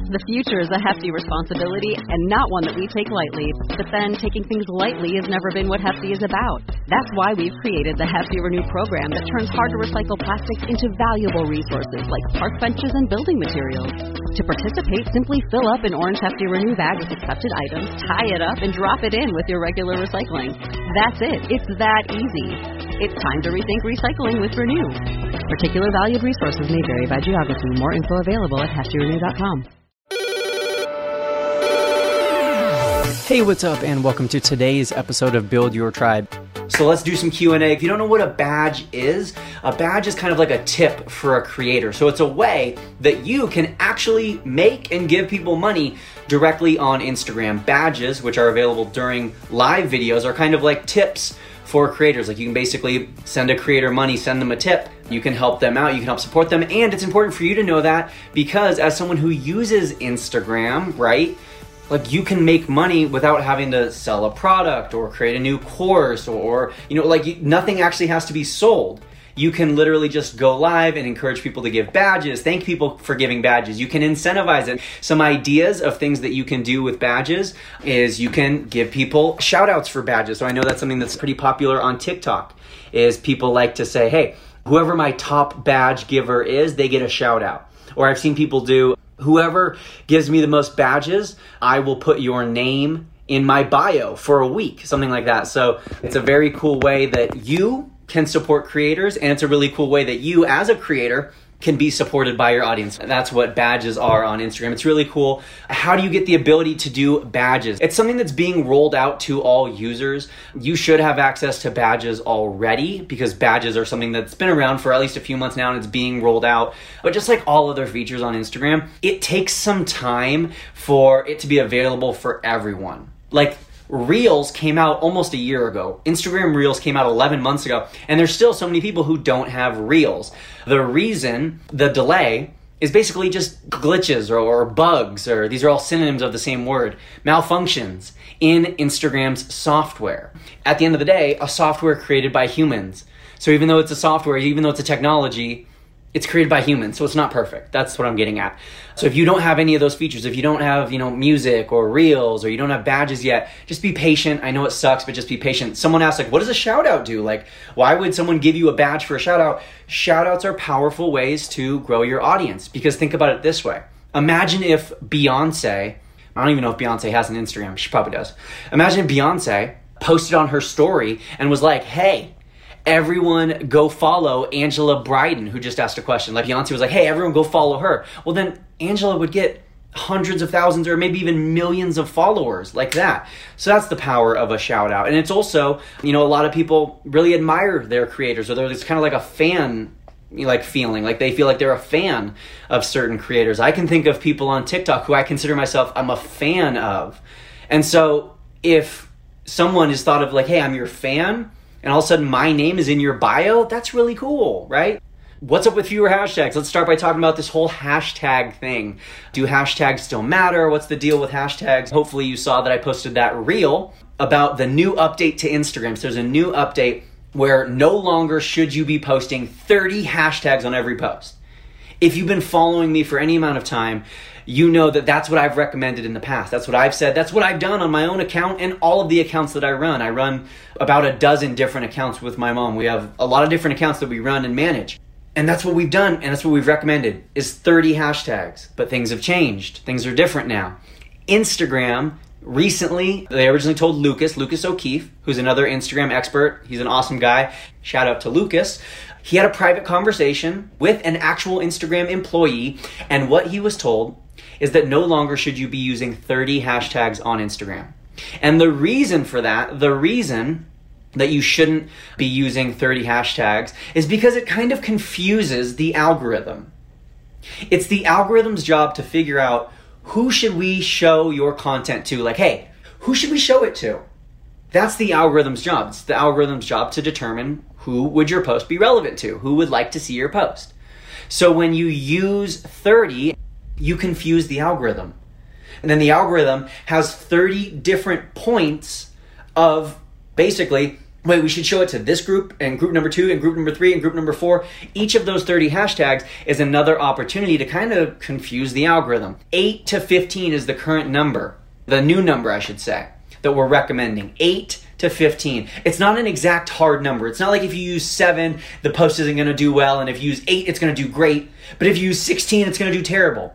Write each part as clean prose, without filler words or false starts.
The future is a hefty responsibility and not one that we take lightly. But then taking things lightly has never been what Hefty is about. That's why we've created the Hefty Renew program that turns hard-to-recycle plastics into valuable resources like park benches and building materials. To participate, simply fill up an orange Hefty Renew bag with accepted items, tie it up, and drop it in with your regular recycling. That's it. It's that easy. It's time to rethink recycling with Renew. Particular valued resources may vary by geography. More info available at heftyrenew.com. Hey, what's up, and welcome to today's episode of Build Your Tribe. So let's do some Q&A. If you don't know what a badge is kind of like a tip for a creator. So it's a way that you can actually make and give people money directly on Instagram. Badges, which are available during live videos, are kind of like tips for creators. Like you can basically send a creator money, send them a tip. You can help them out, you can help support them. And it's important for you to know that because as someone who uses Instagram, right? Like you can make money without having to sell a product or create a new course or nothing actually has to be sold. You can literally just go live and encourage people to give badges, thank people for giving badges. You can incentivize it. Some ideas of things that you can do with badges is you can give people shout outs for badges. So I know that's something that's pretty popular on TikTok is people like to say, hey, whoever my top badge giver is, they get a shout out. Or I've seen people do, whoever gives me the most badges, I will put your name in my bio for a week, something like that. So it's a very cool way that you can support creators, and it's a really cool way that you as a creator can be supported by your audience. That's what badges are on Instagram. It's really cool. How do you get the ability to do badges? It's something that's being rolled out to all users. You should have access to badges already because badges are something that's been around for at least a few months now and it's being rolled out. But just like all other features on Instagram, it takes some time for it to be available for everyone. Like Reels came out almost a year ago. Instagram Reels came out 11 months ago, and there's still so many people who don't have Reels. The reason, the delay, is basically just glitches or bugs, or these are all synonyms of the same word, malfunctions in Instagram's software. At the end of the day, a software created by humans. So even though it's a software, even though it's a technology, it's created by humans, so it's not perfect. That's what I'm getting at. So if you don't have any of those features, if you don't have, music or reels, or you don't have badges yet, just be patient. I know it sucks, but just be patient. Someone asked, what does a shout out do? Why would someone give you a badge for a shout out? Shout outs are powerful ways to grow your audience because think about it this way. Imagine if Beyonce, I don't even know if Beyonce has an Instagram. She probably does. Imagine if Beyonce posted on her story and was like, hey, everyone go follow Angela Bryden, who just asked a question. Like Beyonce was like, hey, everyone go follow her. Well, then Angela would get hundreds of thousands or maybe even millions of followers like that. So that's the power of a shout out. And it's also, a lot of people really admire their creators, or there's kind of like a fan feeling, like they feel like they're a fan of certain creators. I can think of people on TikTok who I consider myself, I'm a fan of. And so if someone is thought of like, hey, I'm your fan, and all of a sudden my name is in your bio, that's really cool, right? What's up with fewer hashtags? Let's start by talking about this whole hashtag thing. Do hashtags still matter? What's the deal with hashtags? Hopefully you saw that I posted that reel about the new update to Instagram. So there's a new update where no longer should you be posting 30 hashtags on every post. If you've been following me for any amount of time, you know that that's what I've recommended in the past. That's what I've said. That's what I've done on my own account and all of the accounts that I run. I run about a dozen different accounts with my mom. We have a lot of different accounts that we run and manage. And that's what we've done, and that's what we've recommended, is 30 hashtags. But things have changed. Things are different now. Instagram, recently, they originally told Lucas O'Keefe, who's another Instagram expert. He's an awesome guy. Shout out to Lucas. He had a private conversation with an actual Instagram employee, and what he was told is that no longer should you be using 30 hashtags on Instagram. And the reason for that, the reason that you shouldn't be using 30 hashtags is because it kind of confuses the algorithm. It's the algorithm's job to figure out who should we show your content to. Like, hey, who should we show it to? That's the algorithm's job. It's the algorithm's job to determine who would your post be relevant to, who would like to see your post. So when you use 30, you confuse the algorithm. And then the algorithm has 30 different points of basically wait, we should show it to this group and group number 2 and group number 3 and group number 4. Each of those 30 hashtags is another opportunity to kind of confuse the algorithm. 8 to 15 is the current number, the new number, I should say, that we're recommending. 8 to 15. It's not an exact hard number. It's not like if you use 7, the post isn't going to do well, and if you use 8, it's going to do great. But if you use 16, it's going to do terrible.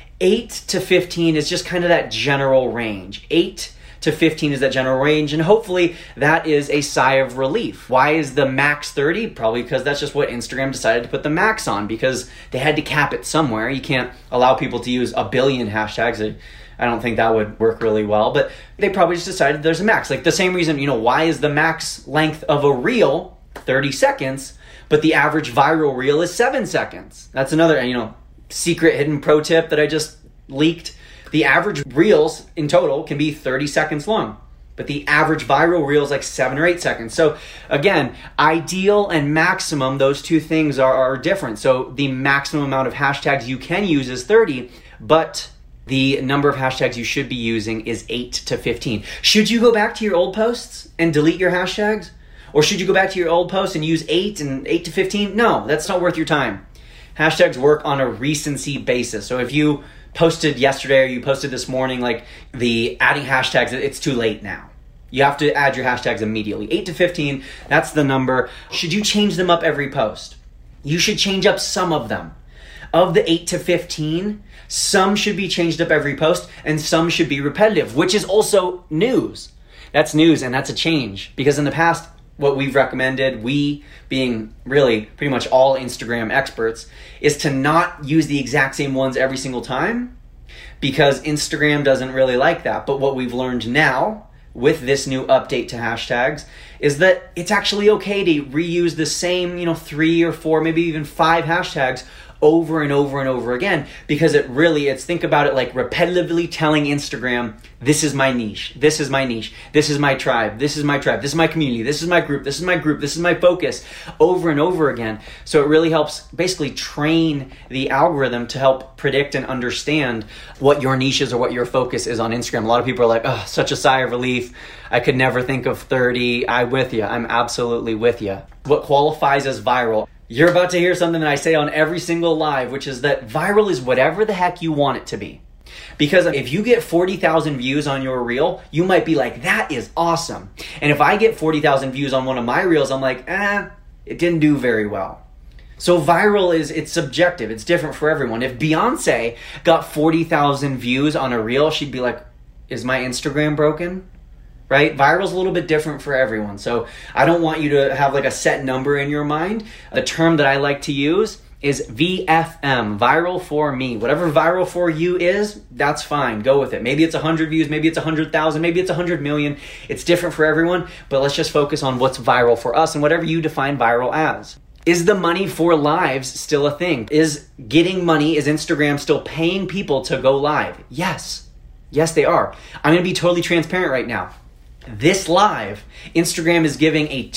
8 to 15 is just kind of that general range. 8 to 15 is that general range, and hopefully that is a sigh of relief. Why is the max 30? Probably because that's just what Instagram decided to put the max on, because they had to cap it somewhere. You can't allow people to use a billion hashtags. I don't think that would work really well, but they probably just decided there's a max. Like the same reason, why is the max length of a reel 30 seconds, but the average viral reel is 7 seconds? That's another, secret hidden pro tip that I just leaked. The average reels in total can be 30 seconds long, but the average viral reel is like 7 or 8 seconds. So again, ideal and maximum, those two things are different. So the maximum amount of hashtags you can use is 30, but the number of hashtags you should be using is 8 to 15. Should you go back to your old posts and delete your hashtags? Or should you go back to your old posts and use 8 and 8 to 15? No, that's not worth your time. Hashtags work on a recency basis. So if you posted yesterday or you posted this morning, like the adding hashtags, it's too late now. You have to add your hashtags immediately. 8 to 15, that's the number. Should you change them up every post? You should change up some of them. Of the 8 to 15, some should be changed up every post and some should be repetitive, which is also news. That's news and that's a change, because in the past, what we've recommended, we being really pretty much all Instagram experts, is to not use the exact same ones every single time, because Instagram doesn't really like that. But what we've learned now with this new update to hashtags is that it's actually okay to reuse the same, 3 or 4, maybe even 5 hashtags over and over and over again, because think about it like repetitively telling Instagram, this is my niche, this is my niche, this is my tribe, this is my tribe, this is my community, this is my group, this is my group, this is my focus, over and over again. So it really helps basically train the algorithm to help predict and understand what your niche is or what your focus is on Instagram. A lot of people are like, oh, such a sigh of relief. I could never think of 30. I'm with you. I'm absolutely with you. What qualifies as viral? You're about to hear something that I say on every single live, which is that viral is whatever the heck you want it to be. Because if you get 40,000 views on your reel, you might be like, that is awesome. And if I get 40,000 views on one of my reels, I'm like, it didn't do very well. So viral it's subjective. It's different for everyone. If Beyonce got 40,000 views on a reel, she'd be like, is my Instagram broken? Right? Viral's a little bit different for everyone. So I don't want you to have like a set number in your mind. The term that I like to use is VFM, viral for me. Whatever viral for you is, that's fine. Go with it. Maybe it's 100 views, maybe it's 100,000, maybe it's 100 million. It's different for everyone, but let's just focus on what's viral for us and whatever you define viral as. Is the money for lives still a thing? Is getting money, is Instagram still paying people to go live? Yes. Yes, they are. I'm going to be totally transparent right now. This live, Instagram is giving a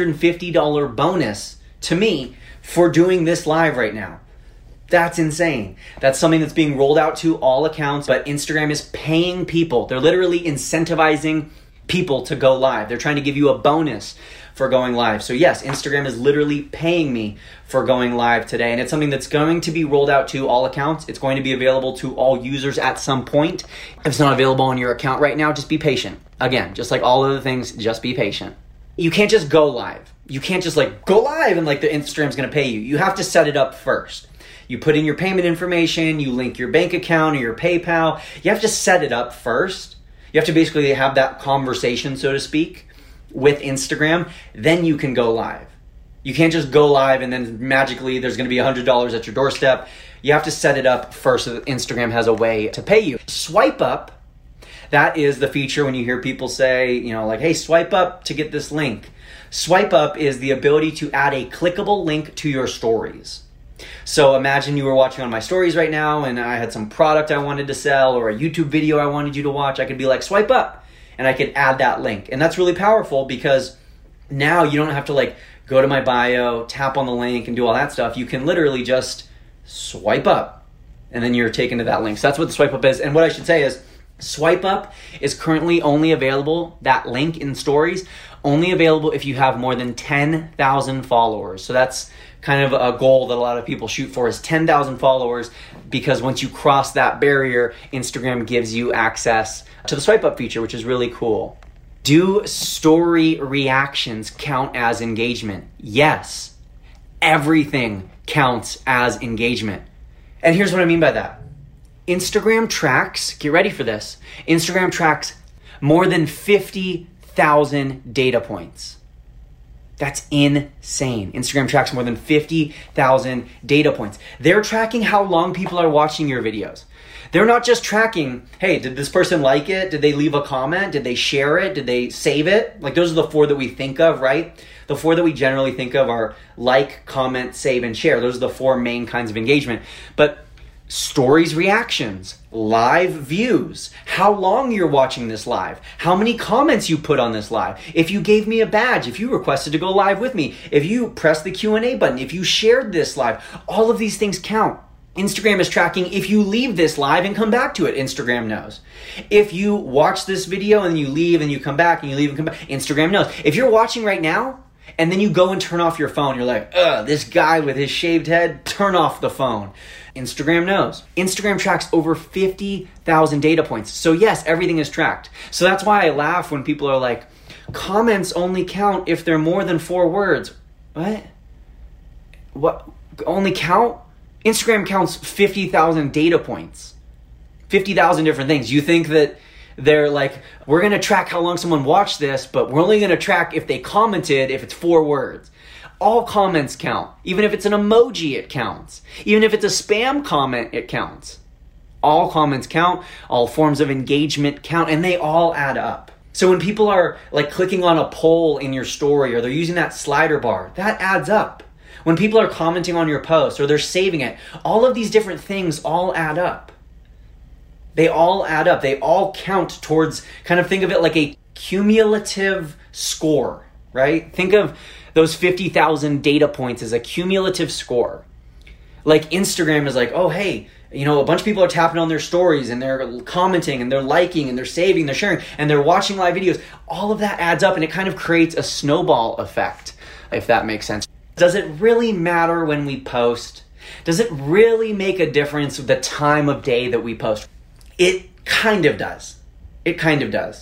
$250 bonus to me for doing this live right now. That's insane. That's something that's being rolled out to all accounts, but Instagram is paying people. They're literally incentivizing people to go live. They're trying to give you a bonus for going live. So yes, Instagram is literally paying me for going live today, and it's something that's going to be rolled out to all accounts. It's going to be available to all users at some point. If it's not available on your account right now, just be patient. Again, just like all other things, just be patient. You can't just go live. You can't just go live and the Instagram's going to pay you. You have to set it up first. You put in your payment information, you link your bank account or your PayPal. You have to set it up first. You have to basically have that conversation, so to speak, with Instagram. Then you can go live. You can't just go live and then magically there's going to be $100 at your doorstep. You have to set it up first so that Instagram has a way to pay you. Swipe up. That is the feature when you hear people say, hey, swipe up to get this link. Swipe up is the ability to add a clickable link to your stories. So imagine you were watching on my stories right now and I had some product I wanted to sell or a YouTube video I wanted you to watch. I could be like, swipe up, and I could add that link. And that's really powerful because now you don't have to go to my bio, tap on the link and do all that stuff. You can literally just swipe up and then you're taken to that link. So that's what the swipe up is. And what I should say is, Swipe up is currently only available, that link in stories, only available if you have more than 10,000 followers. So that's kind of a goal that a lot of people shoot for, is 10,000 followers, because once you cross that barrier, Instagram gives you access to the swipe up feature, which is really cool. Do story reactions count as engagement? Yes. Everything counts as engagement. And here's what I mean by that. Instagram tracks, get ready for this, Instagram tracks more than 50,000 data points. That's insane. Instagram tracks more than 50,000 data points. They're tracking how long people are watching your videos. They're not just tracking, hey, did this person like it? Did they leave a comment? Did they share it? Did they save it? Like, those are the 4 that we think of, right? The 4 that we generally think of are like, comment, save, and share. Those are the 4 main kinds of engagement. But stories reactions, live views, how long you're watching this live, how many comments you put on this live, if you gave me a badge, if you requested to go live with me, if you pressed the Q&A button, if you shared this live, all of these things count. Instagram is tracking if you leave this live and come back to it, Instagram knows. If you watch this video and you leave and you come back and you leave and come back, Instagram knows. If you're watching right now and then you go and turn off your phone, you're like, this guy with his shaved head, turn off the phone. Instagram knows. Instagram tracks over 50,000 data points. So yes, everything is tracked. So that's why I laugh when people are like, comments only count if they're more than 4 words. What? Only count? Instagram counts 50,000 data points. 50,000 different things. You think that they're like, we're going to track how long someone watched this, but we're only going to track if they commented if it's 4 words. All comments count. Even if it's an emoji, it counts. Even if it's a spam comment, it counts. All comments count. All forms of engagement count, and they all add up. So when people are like clicking on a poll in your story, or they're using that slider bar, that adds up. When people are commenting on your post or they're saving it, all of these different things all add up. They all add up. They all count towards, kind of think of it like a cumulative score, right? Think of those 50,000 data points as a cumulative score. Like Instagram is like, oh, hey, a bunch of people are tapping on their stories and they're commenting and they're liking and they're saving, they're sharing, and they're watching live videos. All of that adds up and it kind of creates a snowball effect, if that makes sense. Does it really matter when we post? Does it really make a difference with the time of day that we post? It kind of does. It kind of does.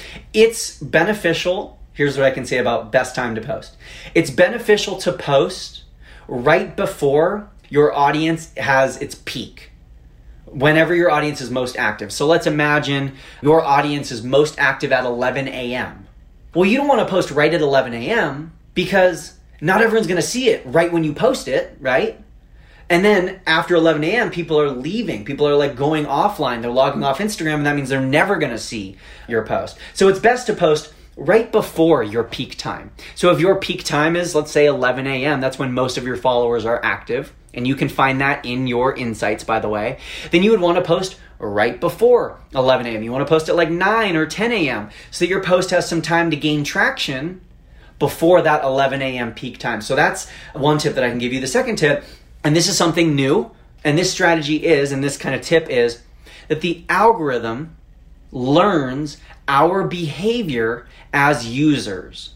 It's beneficial. Here's what I can say about best time to post. It's beneficial to post right before your audience has its peak. Whenever your audience is most active. So let's imagine your audience is most active at 11 a.m. Well, you don't want to post right at 11 a.m. because not everyone's going to see it right when you post it, right? And then after 11 a.m., people are leaving. People are like going offline. They're logging off Instagram, and that means they're never going to see your post. So it's best to post right before your peak time. So if your peak time is, let's say, 11 a.m., that's when most of your followers are active, and you can find that in your insights, by the way, then you would want to post right before 11 a.m. You want to post at like 9 or 10 a.m. so that your post has some time to gain traction before that 11 a.m. peak time. So that's one tip that I can give you. The second tip, and this is something new, and this strategy is, and this kind of tip is, that the algorithm learns our behavior as users.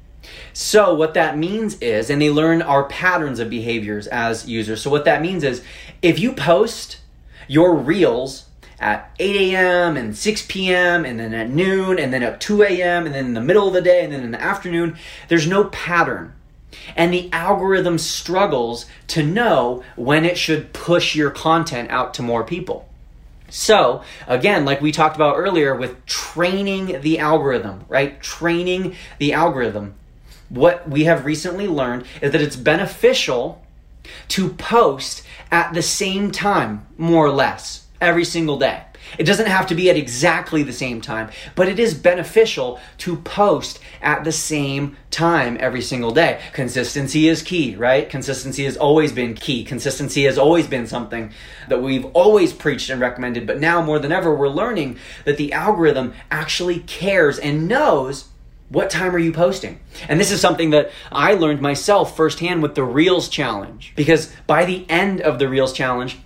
So what that means is, and they learn our patterns of behaviors as users. So what that means is, if you post your reels at 8 a.m. and 6 p.m. and then at noon and then at 2 a.m. and then in the middle of the day and then in the afternoon, there's no pattern. And the algorithm struggles to know when it should push your content out to more people. So again, like we talked about earlier with training the algorithm, right? Training the algorithm. What we have recently learned is that it's beneficial to post at the same time, more or less, every single day. It doesn't have to be at exactly the same time, but it is beneficial to post at the same time every single day. Consistency is key, right? Consistency has always been key. Consistency has always been something that we've always preached and recommended, but now more than ever, we're learning that the algorithm actually cares and knows what time are you posting. And this is something that I learned myself firsthand with the Reels Challenge, because by the end of the Reels Challenge,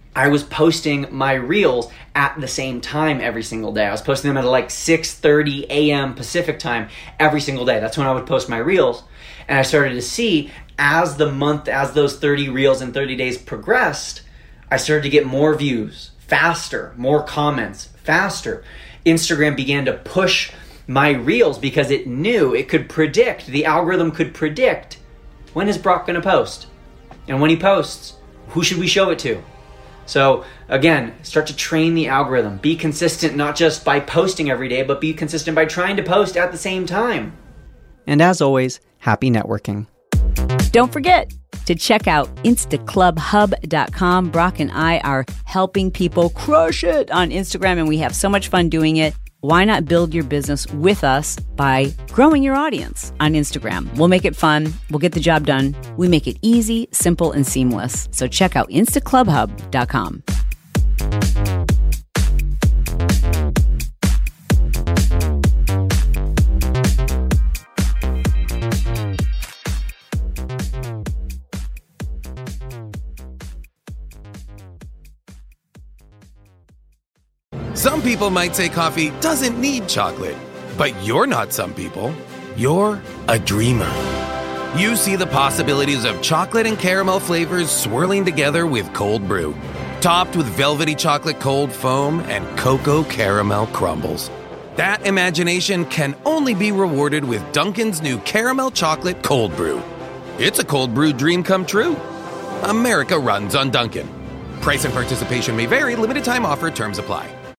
I was posting my reels at the same time every single day. I was posting them at like 6:30 a.m. Pacific time every single day. That's when I would post my reels. And I started to see as those 30 reels in 30 days progressed, I started to get more views faster, more comments faster. Instagram began to push my reels because it knew it could predict, the algorithm could predict, when is Brock going to post? And when he posts, who should we show it to? So again, start to train the algorithm. Be consistent, not just by posting every day, but be consistent by trying to post at the same time. And as always, happy networking. Don't forget to check out instaclubhub.com. Brock and I are helping people crush it on Instagram, and we have so much fun doing it. Why not build your business with us by growing your audience on Instagram? We'll make it fun. We'll get the job done. We make it easy, simple, and seamless. So check out instaclubhub.com. Some people might say coffee doesn't need chocolate, but you're not some people. You're a dreamer. You see the possibilities of chocolate and caramel flavors swirling together with cold brew, topped with velvety chocolate cold foam and cocoa caramel crumbles. That imagination can only be rewarded with Dunkin's new caramel chocolate cold brew. It's a cold brew dream come true. America runs on Dunkin'. Price and participation may vary. Limited time offer. Terms apply.